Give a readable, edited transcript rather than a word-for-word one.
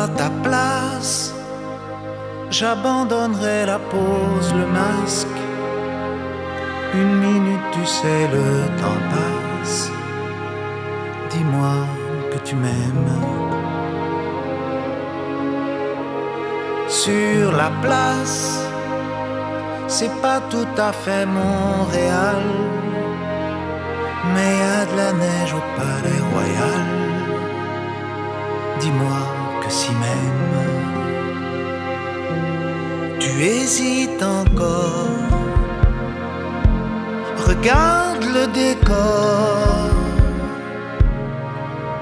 à ta place, j'abandonnerai la pose, le masque. Une minute, tu sais, le temps passe. Dis-moi que tu m'aimes. Sur la place, c'est pas tout à fait Montréal, mais y a de la neige au Palais Royal. Dis-moi que si même tu hésites encore, regarde le décor.